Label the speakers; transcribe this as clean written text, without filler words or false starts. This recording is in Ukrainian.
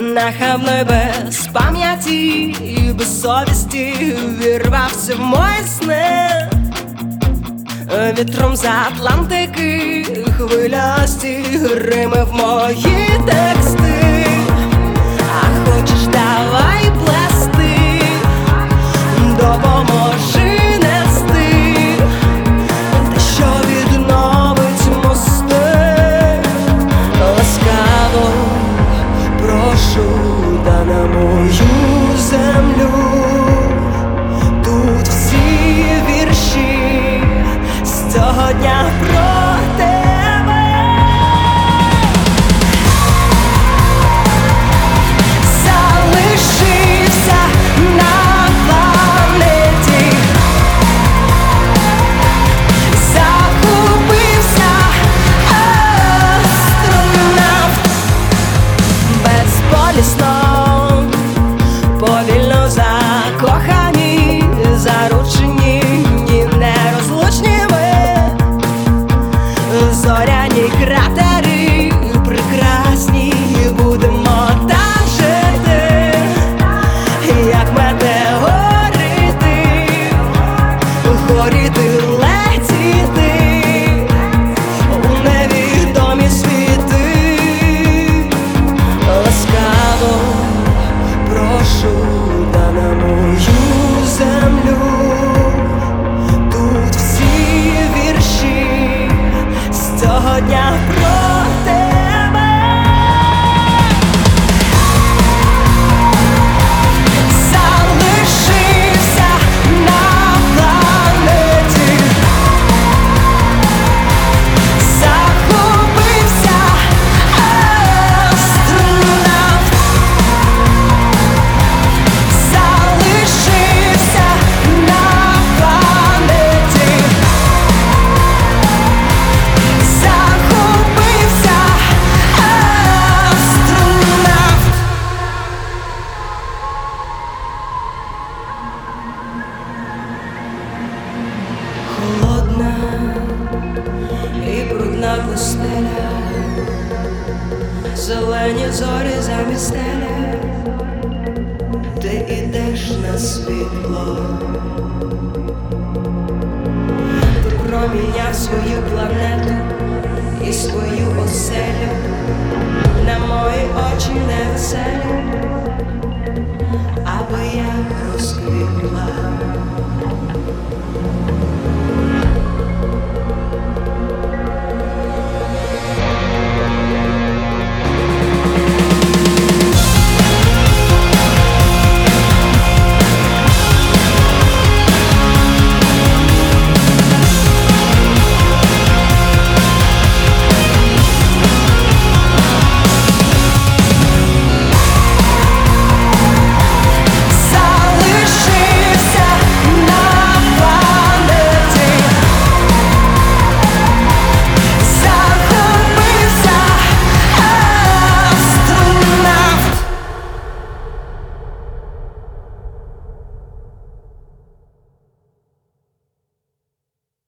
Speaker 1: Нахабно й без пам'яті і без совісті вірвався в мої сни. Вітром з Атлантики хвилясті гримив мої тексти. А хочеш, давай плести, допоможи нести те, що відновить мости. Ласкаво прошу, та на мою землю. Тут всі вірші з цього дня про тебе. Залишився на планеті, загубився астронавт. Безболісно, повільно закохані, заручені і нерозлучні ми. Зоряні кратери прекрасні, будемо там жити, як метеорити, горіти, летіти у невідомі світи. Ласкаво прошу, та на мою землю. Тут всі вірші з цього дня про тебе. Залишився на планеті, загубився астронавт. Залишився на планеті, загубився астронавт. Холодна і брудна пустеля, зелені зорі замість стеля. Ти ідеш на світло, ти проміняв свою планету і свою оселю на мої очі невеселі, аби я розквітла.